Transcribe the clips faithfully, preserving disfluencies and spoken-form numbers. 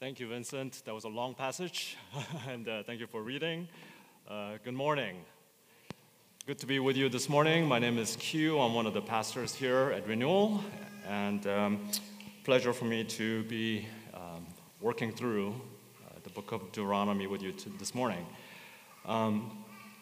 Thank you, Vincent. That was a long passage, and uh, thank you for reading. Uh, good morning. Good to be with you this morning. My name is Q. I'm one of the pastors here at Renewal, and um, pleasure for me to be um, working through uh, the book of Deuteronomy with you t- this morning. Um,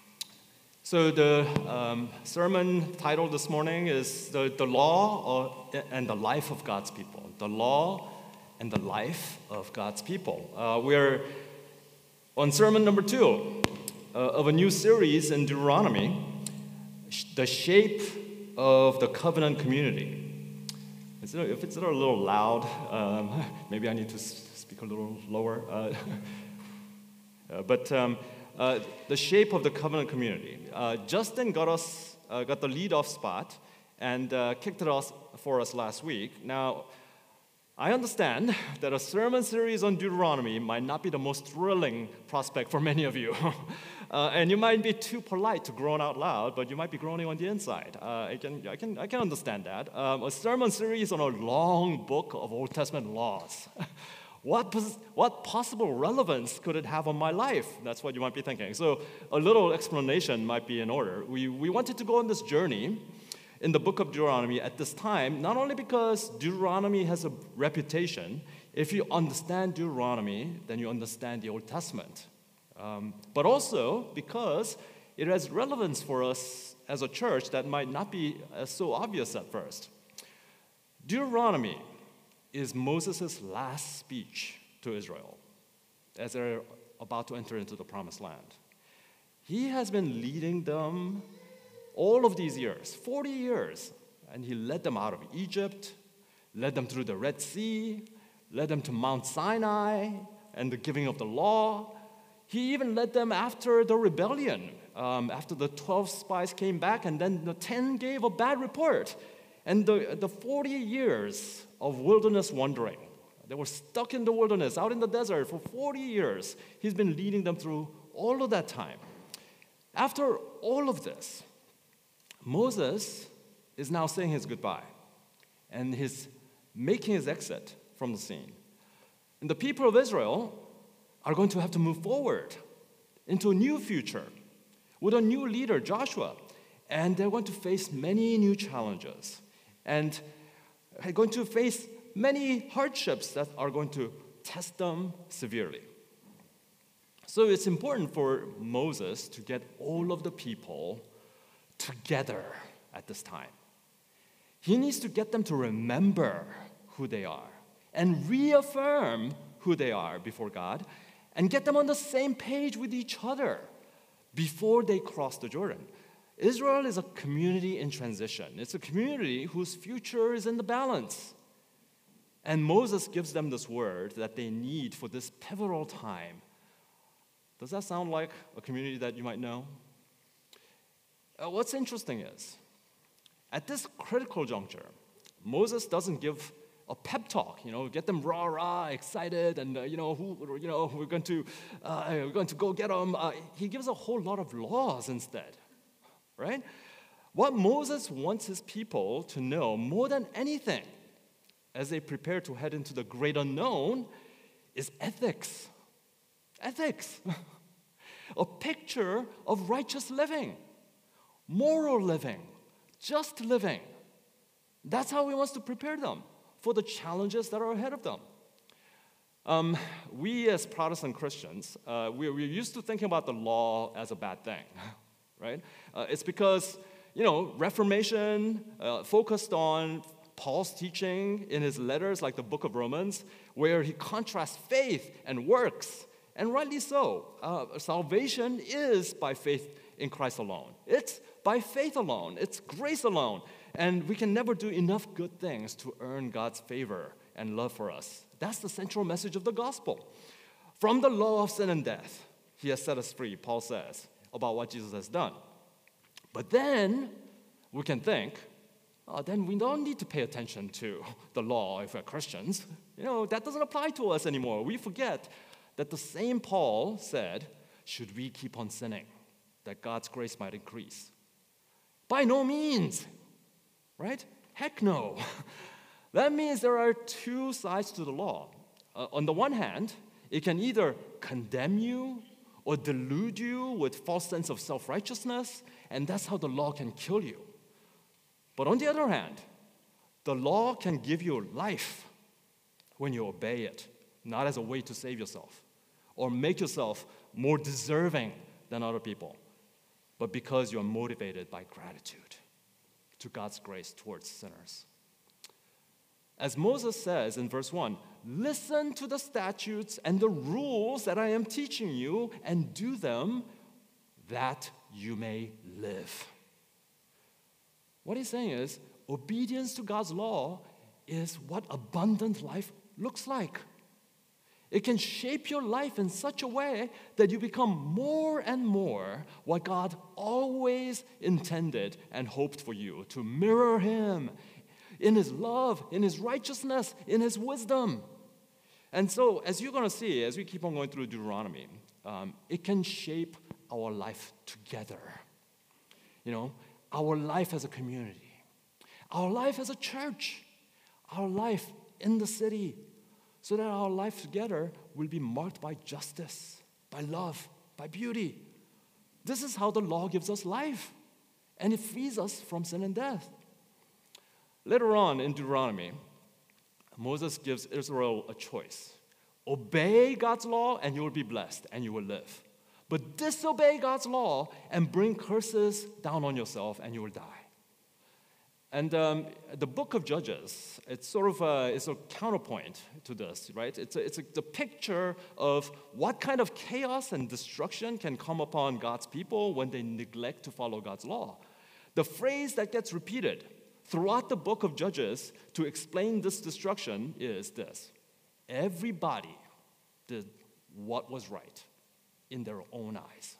so the um, sermon title this morning is the, the Law of, and the Life of God's People. The Law and the Life of God's People. Uh, we're on sermon number two uh, of a new series in Deuteronomy, The Shape of the Covenant Community. It's, if it's a little loud, um, maybe I need to speak a little lower. Uh, uh, but um, uh, the shape of the covenant community. Uh, Justin got us uh, got the lead-off spot and uh, kicked it off for us last week. Now, I understand that a sermon series on Deuteronomy might not be the most thrilling prospect for many of you. uh, and you might be too polite to groan out loud, but you might be groaning on the inside. Uh, I, can, I, can, I can understand that. Um, a sermon series on a long book of Old Testament laws. what, pos- what possible relevance could it have on my life? That's what you might be thinking. So a little explanation might be in order. We, we wanted to go on this journey in the book of Deuteronomy at this time, not only because Deuteronomy has a reputation. If you understand Deuteronomy, then you understand the Old Testament. Um, but also because it has relevance for us as a church that might not be uh, so obvious at first. Deuteronomy is Moses' last speech to Israel as they're about to enter into the Promised Land. He has been leading them all of these years, forty years, and he led them out of Egypt, led them through the Red Sea, led them to Mount Sinai and the giving of the law. He even led them after the rebellion, um, after the twelve spies came back, and then the ten gave a bad report. And the, the forty years of wilderness wandering, they were stuck in the wilderness, out in the desert for forty years. He's been leading them through all of that time. After all of this, Moses is now saying his goodbye, and he's making his exit from the scene. And the people of Israel are going to have to move forward into a new future with a new leader, Joshua, and they're going to face many new challenges, and they're going to face many hardships that are going to test them severely. So it's important for Moses to get all of the people together at this time. He needs to get them to remember who they are and reaffirm who they are before God and get them on the same page with each other before they cross the Jordan. Israel is a community in transition. It's a community whose future is in the balance. And Moses gives them this word that they need for this pivotal time. Does that sound like a community that you might know? Uh, what's interesting is, at this critical juncture, Moses doesn't give a pep talk, you know, get them rah rah excited, and uh, you know, who, you know, we're going to, uh, we're going to go get them. Uh, he gives a whole lot of laws instead, right? What Moses wants his people to know more than anything, as they prepare to head into the great unknown, is ethics. Ethics, a picture of righteous living. Moral living, just living. That's how he wants to prepare them for the challenges that are ahead of them. Um, we as Protestant Christians, uh, we're, we're used to thinking about the law as a bad thing, right? Uh, it's because, you know, Reformation uh, focused on Paul's teaching in his letters, like the book of Romans, where he contrasts faith and works, and rightly so. Uh, salvation is by faith in Christ alone. It's by faith alone. It's grace alone. And we can never do enough good things to earn God's favor and love for us. That's the central message of the gospel. From the law of sin and death, he has set us free, Paul says, about what Jesus has done. But then we can think, oh, then we don't need to pay attention to the law if we're Christians. You know, that doesn't apply to us anymore. We forget that the same Paul said, should we keep on sinning, that God's grace might increase? By no means, right? Heck no. That means there are two sides to the law. Uh, on the one hand, it can either condemn you or delude you with false sense of self-righteousness, and that's how the law can kill you. But on the other hand, the law can give you life when you obey it, not as a way to save yourself or make yourself more deserving than other people, but because you're motivated by gratitude to God's grace towards sinners. As Moses says in verse one, listen to the statutes and the rules that I am teaching you and do them that you may live. What he's saying is, obedience to God's law is what abundant life looks like. It can shape your life in such a way that you become more and more what God always intended and hoped for you, to mirror Him in His love, in His righteousness, in His wisdom. And so, as you're going to see, as we keep on going through Deuteronomy, um, it can shape our life together. You know, our life as a community, our life as a church, our life in the city, so that our life together will be marked by justice, by love, by beauty. This is how the law gives us life, and it frees us from sin and death. Later on in Deuteronomy, Moses gives Israel a choice. Obey God's law and you will be blessed and you will live. But disobey God's law and bring curses down on yourself and you will die. And um, the book of Judges, it's sort of a, it's a counterpoint to this, right? It's, a, it's a, the picture of what kind of chaos and destruction can come upon God's people when they neglect to follow God's law. The phrase that gets repeated throughout the book of Judges to explain this destruction is this: everybody did what was right in their own eyes.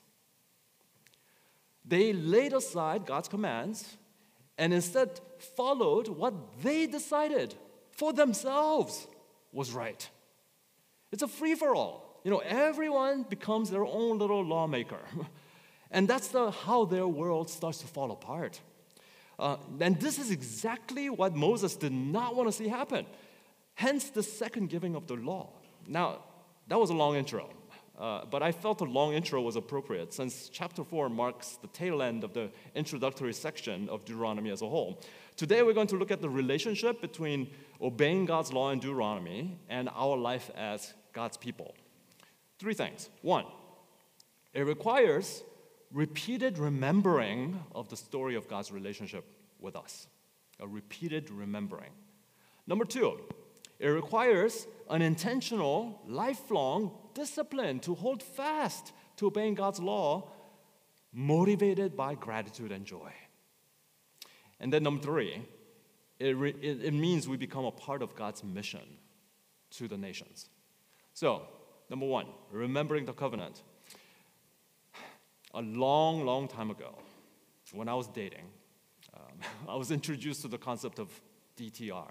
They laid aside God's commands and instead followed what they decided for themselves was right. It's a free-for-all. You know, everyone becomes their own little lawmaker. And that's the, how their world starts to fall apart. Uh, and this is exactly what Moses did not want to see happen. Hence the second giving of the law. Now, that was a long intro. Uh, but I felt a long intro was appropriate since chapter four marks the tail end of the introductory section of Deuteronomy as a whole. Today we're going to look at the relationship between obeying God's law in Deuteronomy and our life as God's people. Three things. One, it requires repeated remembering of the story of God's relationship with us. A repeated remembering. Number two, it requires an intentional, lifelong discipline to hold fast to obeying God's law, motivated by gratitude and joy. And then number three, it, re- it, it means we become a part of God's mission to the nations. So, number one, remembering the covenant. A long, long time ago, when I was dating, um, I was introduced to the concept of D T R.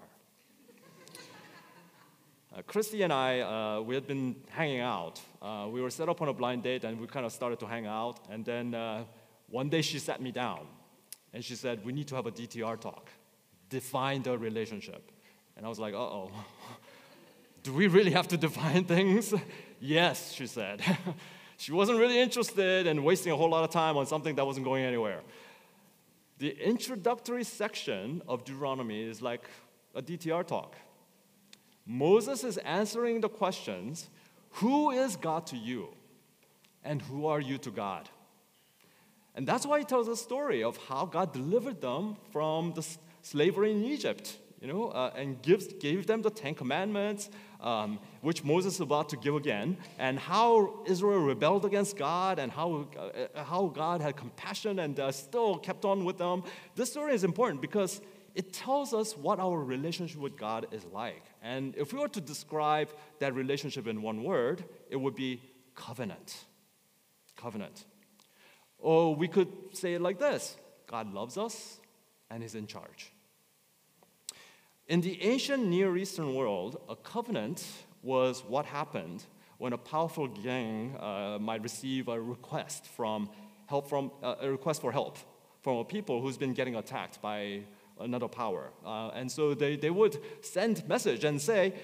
Uh, Christy and I, uh, we had been hanging out. Uh, we were set up on a blind date, and we kind of started to hang out. And then uh, one day she sat me down, and she said, we need to have a D T R talk. Define the relationship. And I was like, uh-oh. Do we really have to define things? Yes, she said. She wasn't really interested in wasting a whole lot of time on something that wasn't going anywhere. The introductory section of Deuteronomy is like a D T R talk. Moses is answering the questions, who is God to you? And who are you to God? And that's why he tells a story of how God delivered them from the slavery in Egypt, you know, uh, and gives, gave them the Ten Commandments, um, which Moses is about to give again, and how Israel rebelled against God, and how, uh, how God had compassion and uh, still kept on with them. This story is important because it tells us what our relationship with God is like. And if we were to describe that relationship in one word, it would be covenant. Covenant. Or we could say it like this: God loves us and is in charge. In the ancient Near Eastern world, a covenant was what happened when a powerful gang uh, might receive a request from help from uh, a request for help from a people who's been getting attacked by another power. Uh, and so they, they would send message and say,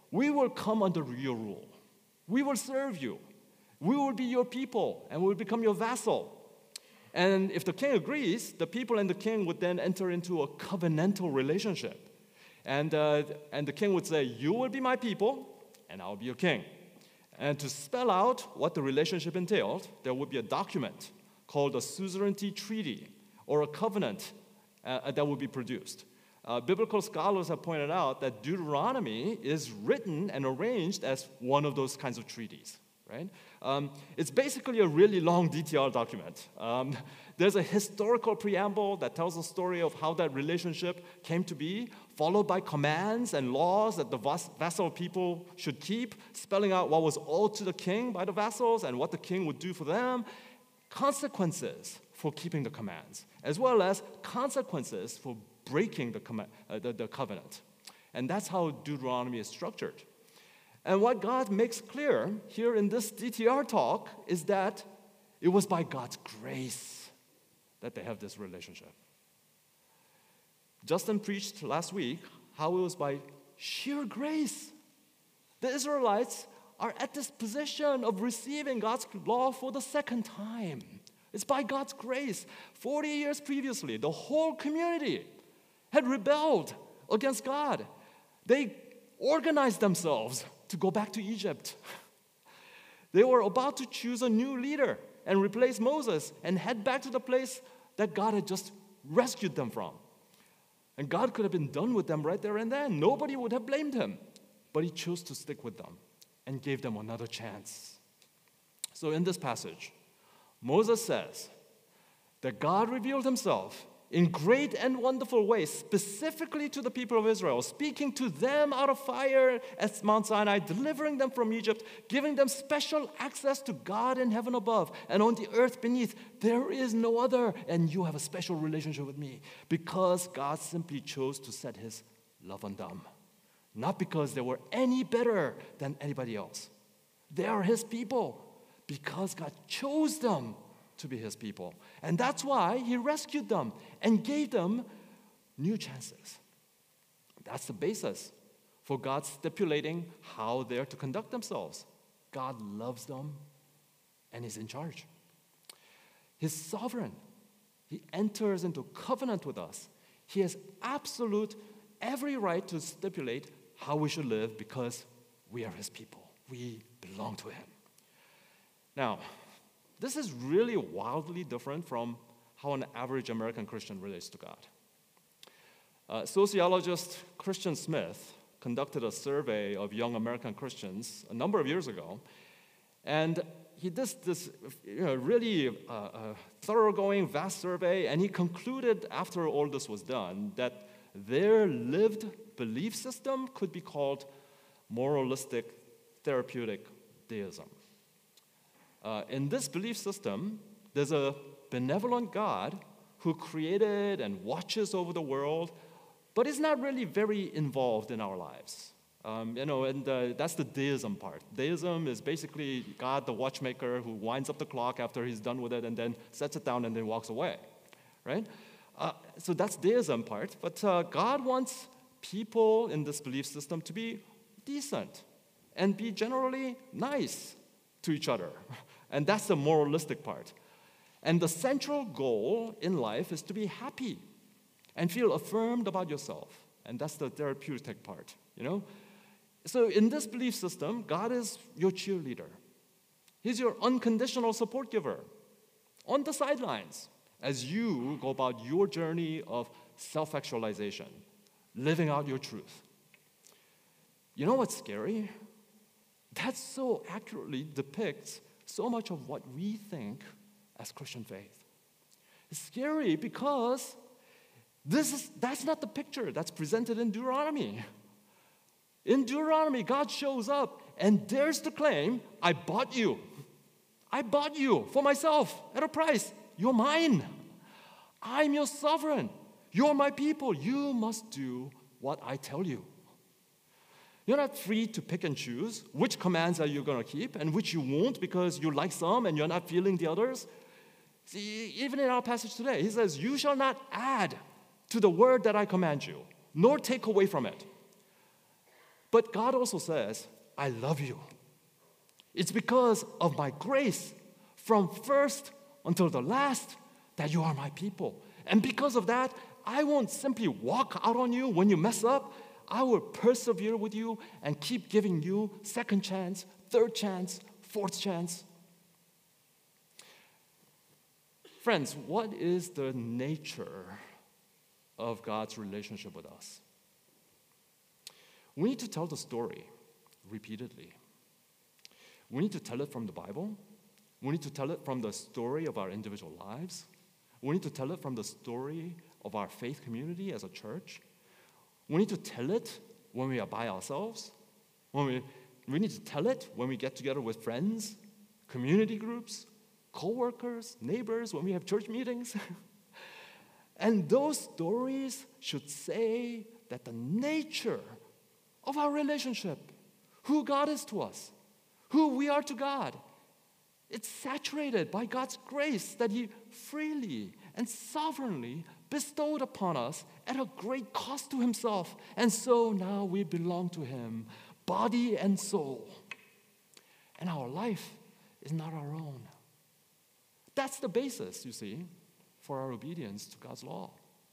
we will come under your rule. We will serve you. We will be your people, and we will become your vassal. And if the king agrees, the people and the king would then enter into a covenantal relationship. And, uh, and the king would say, you will be my people, and I'll be your king. And to spell out what the relationship entailed, there would be a document called a suzerainty treaty, or a covenant uh, that would be produced. Uh, biblical scholars have pointed out that Deuteronomy is written and arranged as one of those kinds of treaties. Right? Um, it's basically a really long, detailed document. Um, there's a historical preamble that tells the story of how that relationship came to be, followed by commands and laws that the vas- vassal people should keep, spelling out what was owed to the king by the vassals and what the king would do for them, consequences for keeping the commands, as well as consequences for breaking the, com- uh, the, the covenant. And that's how Deuteronomy is structured. And what God makes clear here in this D T R talk is that it was by God's grace that they have this relationship. Justin preached last week how it was by sheer grace. The Israelites are at this position of receiving God's law for the second time. It's by God's grace. forty years previously, the whole community had rebelled against God. They organized themselves to go back to Egypt. They were about to choose a new leader and replace Moses and head back to the place that God had just rescued them from. And God could have been done with them right there and then. Nobody would have blamed him. But he chose to stick with them and gave them another chance. So in this passage, Moses says that God revealed himself in great and wonderful ways, specifically to the people of Israel, speaking to them out of fire at Mount Sinai, delivering them from Egypt, giving them special access to God in heaven above, and on the earth beneath, there is no other, and you have a special relationship with me, because God simply chose to set his love on them, not because they were any better than anybody else. They are his people, because God chose them to be his people. And that's why he rescued them and gave them new chances. That's the basis for God stipulating how they're to conduct themselves. God loves them and is in charge. He's sovereign. He enters into covenant with us. He has absolute every right to stipulate how we should live because we are his people. We belong to him. Now, this is really wildly different from how an average American Christian relates to God. Uh, sociologist Christian Smith conducted a survey of young American Christians a number of years ago, and he did this you know, really uh, uh, thoroughgoing, vast survey, and he concluded after all this was done that their lived belief system could be called moralistic therapeutic deism. Uh, in this belief system, there's a benevolent God who created and watches over the world, but is not really very involved in our lives. Um, you know, and uh, that's the deism part. Deism is basically God, the watchmaker, who winds up the clock after he's done with it and then sets it down and then walks away, right? Uh, so that's deism part. But uh, God wants people in this belief system to be decent and be generally nice to each other. And that's the moralistic part. And the central goal in life is to be happy and feel affirmed about yourself. And that's the therapeutic part, you know? So in this belief system, God is your cheerleader. He's your unconditional support giver on the sidelines as you go about your journey of self-actualization, living out your truth. You know what's scary? That so accurately depicts so much of what we think as Christian faith. It's scary because this is, that's not the picture that's presented in Deuteronomy. In Deuteronomy, God shows up and dares to claim, I bought you. I bought you for myself at a price. You're mine. I'm your sovereign. You're my people. You must do what I tell you. You're not free to pick and choose which commands are you going to keep and which you won't because you like some and you're not feeling the others. See, even in our passage today, he says, you shall not add to the word that I command you, nor take away from it. But God also says, I love you. It's because of my grace from first until the last that you are my people. And because of that, I won't simply walk out on you when you mess up. I will persevere with you and keep giving you second chance, third chance, fourth chance. Friends, what is the nature of God's relationship with us? We need to tell the story repeatedly. We need to tell it from the Bible. We need to tell it from the story of our individual lives. We need to tell it from the story of our faith community as a church. We need to tell it when we are by ourselves. When we, we need to tell it when we get together with friends, community groups, co-workers, neighbors, when we have church meetings. And those stories should say that the nature of our relationship, who God is to us, who we are to God, it's saturated by God's grace that He freely and sovereignly bestowed upon us at a great cost to Himself. And so now we belong to Him, body and soul. And our life is not our own. That's the basis, you see, for our obedience to God's law.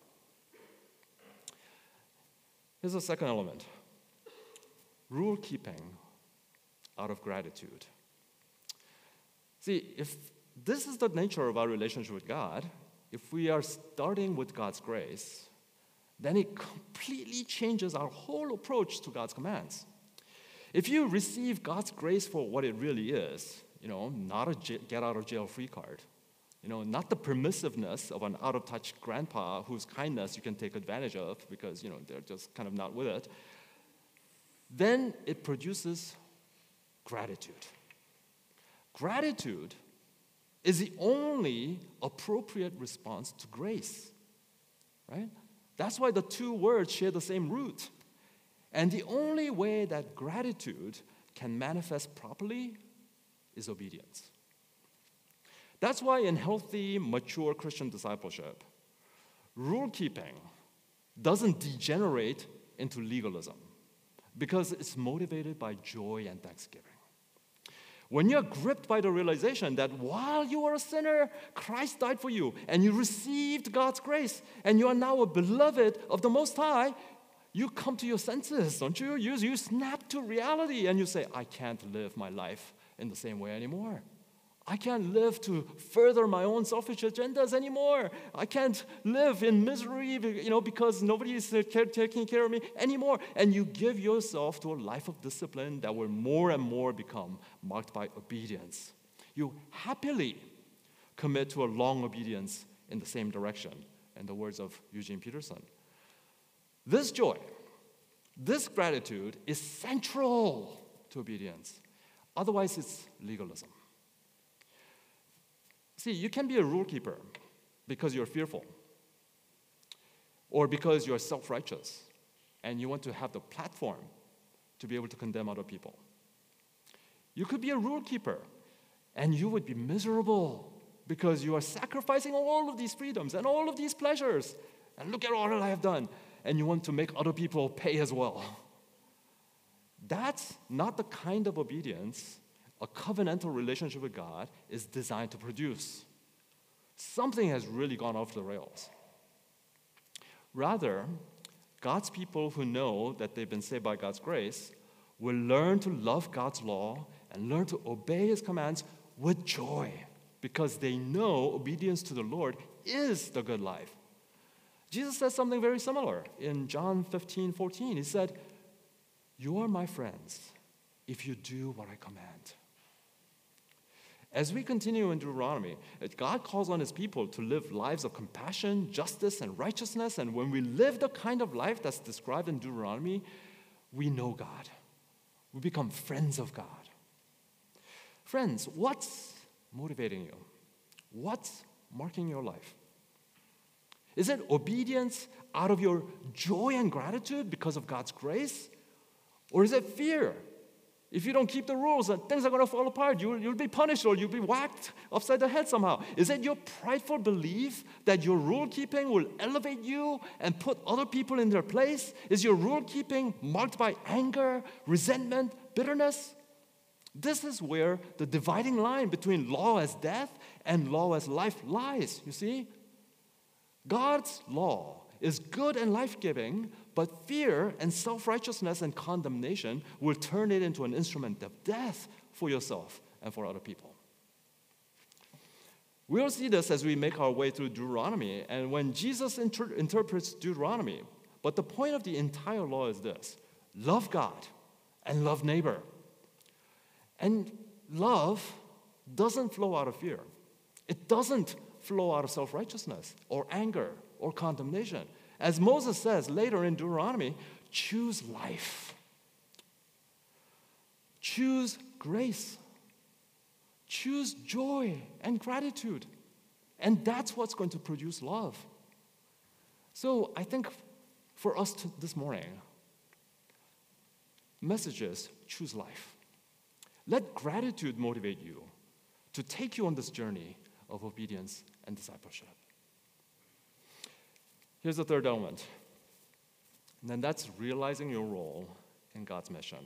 Here's a second element. Rule keeping out of gratitude. See, if this is the nature of our relationship with God, if we are starting with God's grace, then it completely changes our whole approach to God's commands. If you receive God's grace for what it really is, you know, not a get-out-of-jail-free card, you know, not the permissiveness of an out-of-touch grandpa whose kindness you can take advantage of because, you know, they're just kind of not with it, then it produces gratitude. Gratitude is the only appropriate response to grace, right? That's why the two words share the same root. And the only way that gratitude can manifest properly is obedience. That's why in healthy, mature Christian discipleship, rule keeping doesn't degenerate into legalism because it's motivated by joy and thanksgiving. When you're gripped by the realization that while you were a sinner, Christ died for you, and you received God's grace, and you are now a beloved of the Most High, you come to your senses, don't you? You, you snap to reality, and you say, I can't live my life in the same way anymore. I can't live to further my own selfish agendas anymore. I can't live in misery, you know, because nobody is taking care of me anymore. And you give yourself to a life of discipline that will more and more become marked by obedience. You happily commit to a long obedience in the same direction, in the words of Eugene Peterson. This joy, this gratitude is central to obedience. Otherwise, it's legalism. See, you can be a rule keeper because you're fearful or because you're self-righteous and you want to have the platform to be able to condemn other people. You could be a rule keeper and you would be miserable because you are sacrificing all of these freedoms and all of these pleasures. And look at all that I have done. And you want to make other people pay as well. That's not the kind of obedience a covenantal relationship with God is designed to produce. Something has really gone off the rails. Rather, God's people who know that they've been saved by God's grace will learn to love God's law and learn to obey His commands with joy because they know obedience to the Lord is the good life. Jesus says something very similar in John fifteen fourteen. He said, "You are my friends if you do what I command." As we continue in Deuteronomy, God calls on His people to live lives of compassion, justice, and righteousness. And when we live the kind of life that's described in Deuteronomy, we know God. We become friends of God. Friends, what's motivating you? What's marking your life? Is it obedience out of your joy and gratitude because of God's grace? Or is it fear? If you don't keep the rules, then things are going to fall apart. You'll, you'll be punished or you'll be whacked upside the head somehow. Is it your prideful belief that your rule keeping will elevate you and put other people in their place? Is your rule keeping marked by anger, resentment, bitterness? This is where the dividing line between law as death and law as life lies, you see? God's law is good and life-giving, but fear and self-righteousness and condemnation will turn it into an instrument of death for yourself and for other people. We'll see this as we make our way through Deuteronomy and when Jesus inter- interprets Deuteronomy. But the point of the entire law is this: love God and love neighbor. And love doesn't flow out of fear. It doesn't flow out of self-righteousness or anger or condemnation. As Moses says later in Deuteronomy, choose life. Choose grace. Choose joy and gratitude. And that's what's going to produce love. So I think for us to, this morning, message is choose life. Let gratitude motivate you to take you on this journey of obedience and discipleship. Here's the third element, and then that's realizing your role in God's mission.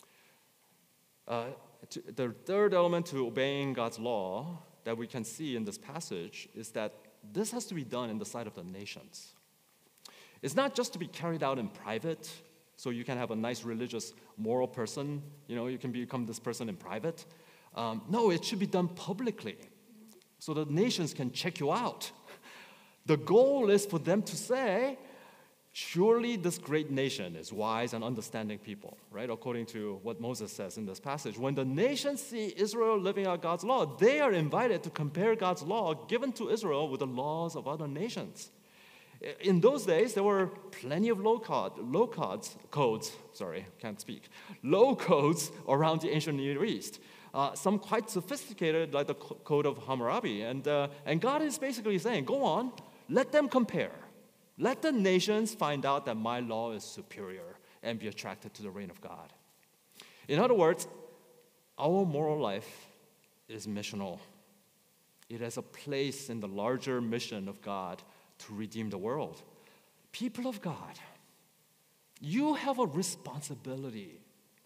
Uh, to, the third element to obeying God's law that we can see in this passage is that this has to be done in the sight of the nations. It's not just to be carried out in private, so you can have a nice religious, moral person. You know, you can become this person in private. Um, no, it should be done publicly, so the nations can check you out. The goal is for them to say, surely this great nation is wise and understanding people, right? According to what Moses says in this passage. When the nations see Israel living out God's law, they are invited to compare God's law given to Israel with the laws of other nations. In those days, there were plenty of low, code, low codes, codes, sorry, can't speak, low codes around the ancient Near East. Uh, some quite sophisticated, like the Code of Hammurabi. And, uh, and God is basically saying, go on, let them compare. Let the nations find out that my law is superior and be attracted to the reign of God. In other words, our moral life is missional. It has a place in the larger mission of God to redeem the world. People of God, you have a responsibility.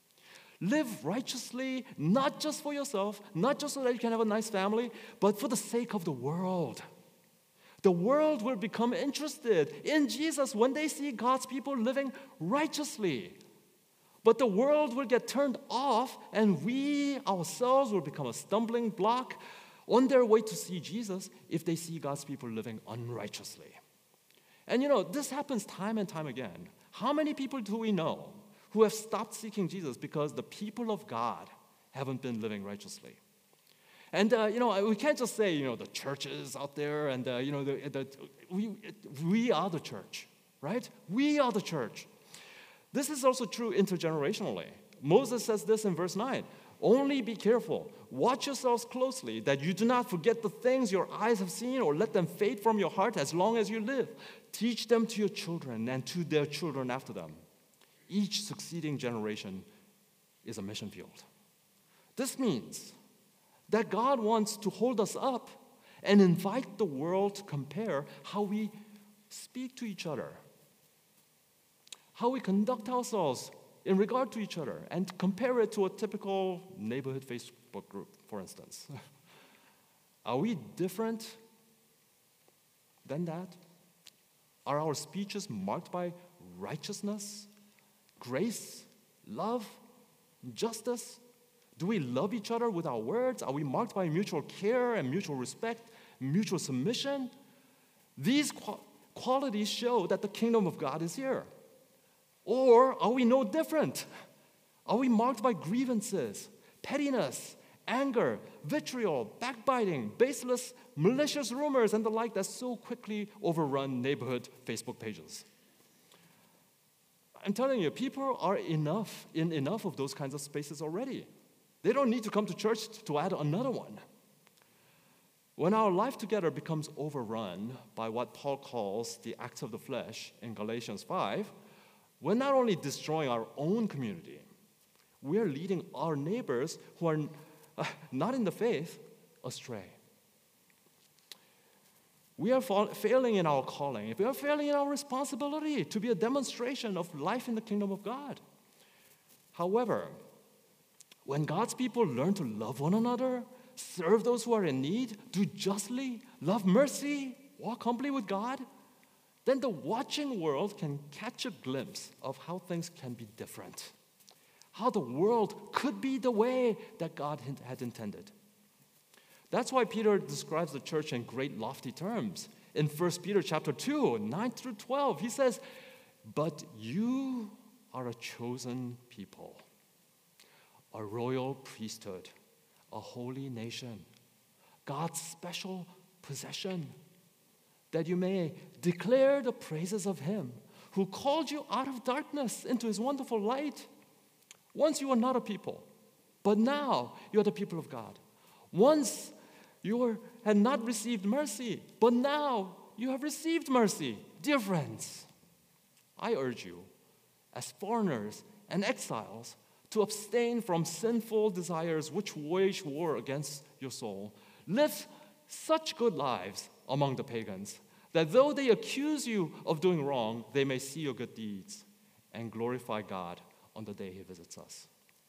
Live righteously, not just for yourself, not just so that you can have a nice family, but for the sake of the world. The world will become interested in Jesus when they see God's people living righteously. But the world will get turned off, and we ourselves will become a stumbling block on their way to see Jesus if they see God's people living unrighteously. And you know, this happens time and time again. How many people do we know who have stopped seeking Jesus because the people of God haven't been living righteously? And, uh, you know, we can't just say, you know, the churches out there and, uh, you know, the, the, we, we are the church, right? We are the church. This is also true intergenerationally. Moses says this in verse nine. Only be careful. Watch yourselves closely that you do not forget the things your eyes have seen or let them fade from your heart as long as you live. Teach them to your children and to their children after them. Each succeeding generation is a mission field. This means that God wants to hold us up and invite the world to compare how we speak to each other, how we conduct ourselves in regard to each other, and compare it to a typical neighborhood Facebook group, for instance. Are we different than that? Are our speeches marked by righteousness, grace, love, justice? Do we love each other with our words? Are we marked by mutual care and mutual respect, mutual submission? These qu- qualities show that the kingdom of God is here. Or are we no different? Are we marked by grievances, pettiness, anger, vitriol, backbiting, baseless, malicious rumors, and the like that so quickly overrun neighborhood Facebook pages? I'm telling you, people are enough in enough of those kinds of spaces already. They don't need to come to church to add another one. When our life together becomes overrun by what Paul calls the acts of the flesh in Galatians five, we're not only destroying our own community, we are leading our neighbors who are uh, not in the faith astray. We are fa- failing in our calling. We are failing in our responsibility to be a demonstration of life in the kingdom of God. However, when God's people learn to love one another, serve those who are in need, do justly, love mercy, walk humbly with God, then the watching world can catch a glimpse of how things can be different, how the world could be the way that God had intended. That's why Peter describes the church in great lofty terms. In First Peter chapter two, nine through twelve, he says, "But you are a chosen people, a royal priesthood, a holy nation, God's special possession, that you may declare the praises of him who called you out of darkness into his wonderful light. Once you were not a people, but now you are the people of God. Once you were, had not received mercy, but now you have received mercy." Dear friends, I urge you, as foreigners and exiles, to abstain from sinful desires which wage war against your soul. Live such good lives among the pagans, that though they accuse you of doing wrong, they may see your good deeds and glorify God on the day he visits us.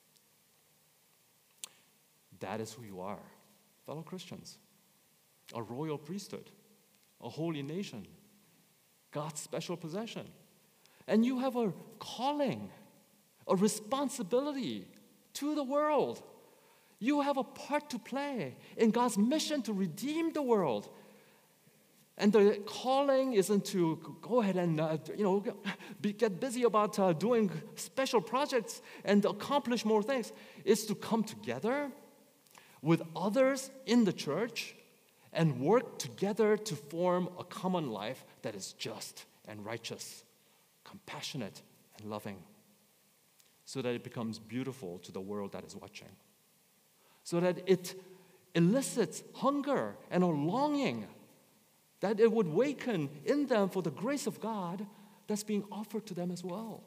That is who you are, fellow Christians. A royal priesthood, a holy nation, God's special possession. And you have a calling, a responsibility to the world. You have a part to play in God's mission to redeem the world. And the calling isn't to go ahead and uh, you know be, get busy about uh, doing special projects and accomplish more things. It's to come together with others in the church and work together to form a common life that is just and righteous, compassionate and loving, so that it becomes beautiful to the world that is watching, so that it elicits hunger and a longing, that it would waken in them for the grace of God that's being offered to them as well.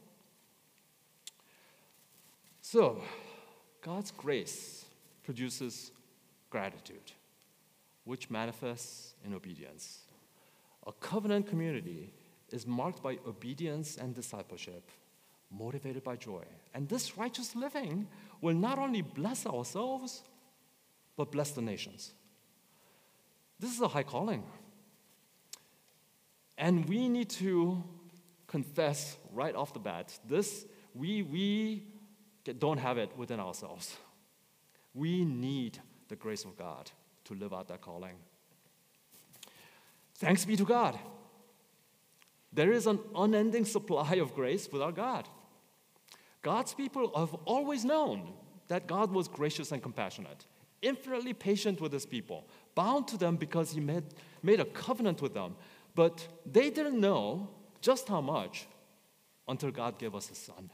So, God's grace produces gratitude, which manifests in obedience. A covenant community is marked by obedience and discipleship, motivated by joy. And this righteous living will not only bless ourselves, but bless the nations. This is a high calling. And we need to confess right off the bat, this, we, we don't have it within ourselves. We need the grace of God to live out that calling. Thanks be to God. There is an unending supply of grace with our God. God's people have always known that God was gracious and compassionate, infinitely patient with his people, bound to them because he made, made a covenant with them. But they didn't know just how much until God gave us his Son.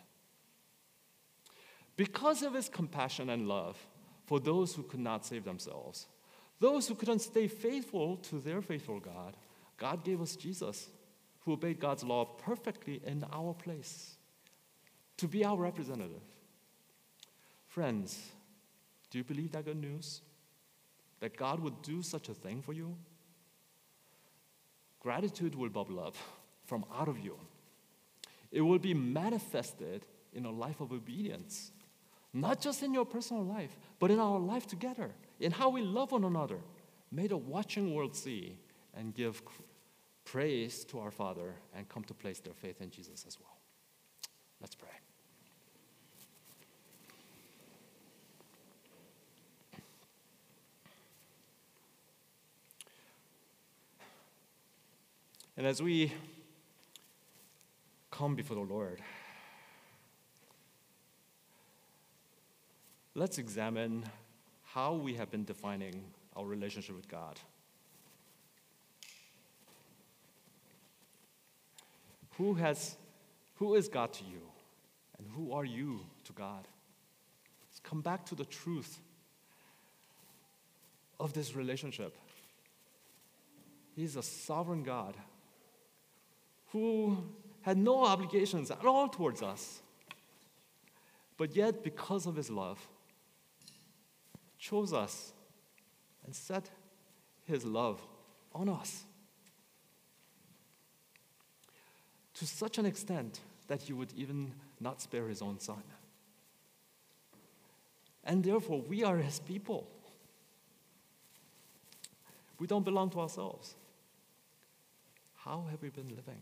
Because of his compassion and love for those who could not save themselves, those who couldn't stay faithful to their faithful God, God gave us Jesus, who obeyed God's law perfectly in our place, to be our representative. Friends, do you believe that good news? That God would do such a thing for you? Gratitude will bubble up from out of you. It will be manifested in a life of obedience, not just in your personal life, but in our life together, in how we love one another. May the watching world see and give praise to our Father and come to place their faith in Jesus as well. Let's pray. And as we come before the Lord, let's examine how we have been defining our relationship with God. Who has, who is God to you? And who are you to God? Let's come back to the truth of this relationship. He's a sovereign God who had no obligations at all towards us. but yet because of his love, chose us and set his love on us to such an extent that he would even not spare his own son. And therefore, we are his people. We don't belong to ourselves. How have we been living?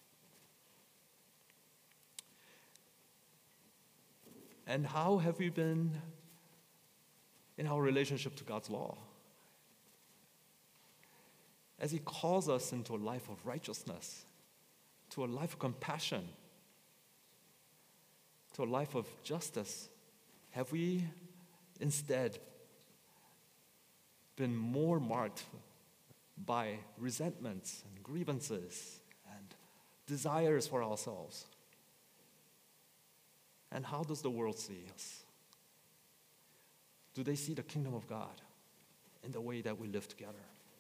And how have we been in our relationship to God's law? As he calls us into a life of righteousness, to a life of compassion, to a life of justice, have we instead been more marked by resentments and grievances and desires for ourselves? And how does the world see us? Do they see the kingdom of God in the way that we live together?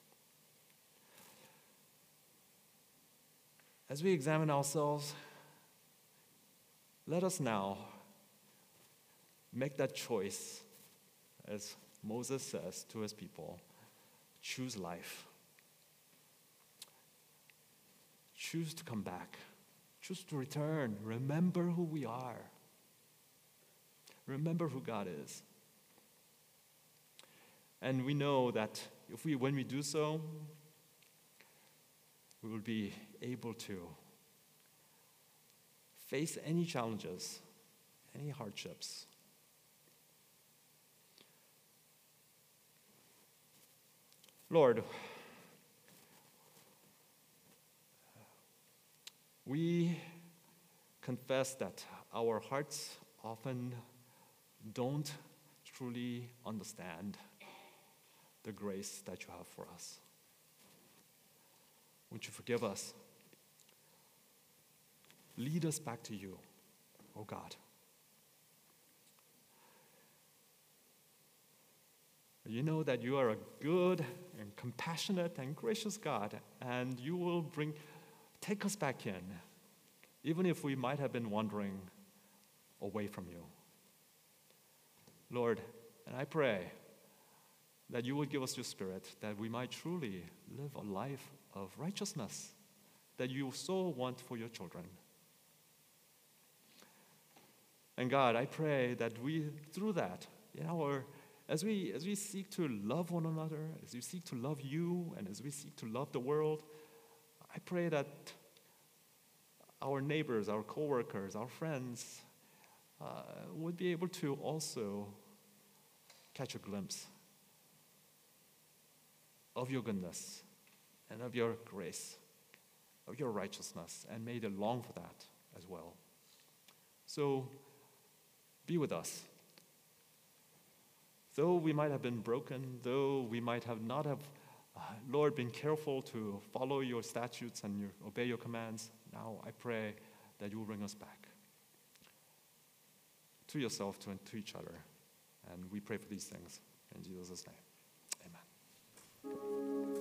As we examine ourselves, let us now make that choice, as Moses says to his people, choose life. Choose to come back. Choose to return. Remember who we are. Remember who God is. And we know that if we, when we do so, we will be able to face any challenges, any hardships. Lord, we confess that our hearts often don't truly understand the grace that you have for us. Would you forgive us? Lead us back to you, oh God. You know that you are a good and compassionate and gracious God, and you will bring, take us back in, even if we might have been wandering away from you. Lord, and I pray that you would give us your Spirit, that we might truly live a life of righteousness that you so want for your children. And God, I pray that we, through that, in our, as we as we seek to love one another, as we seek to love you, and as we seek to love the world, I pray that our neighbors, our coworkers, our friends uh, would be able to also catch a glimpse of your goodness and of your grace, of your righteousness, and may they long for that as well. So be with us. Though we might have been broken, though we might have not have, uh, Lord, been careful to follow your statutes and your, obey your commands, now I pray that you will bring us back to yourself, to, to each other. And we pray for these things in Jesus' name. Amen.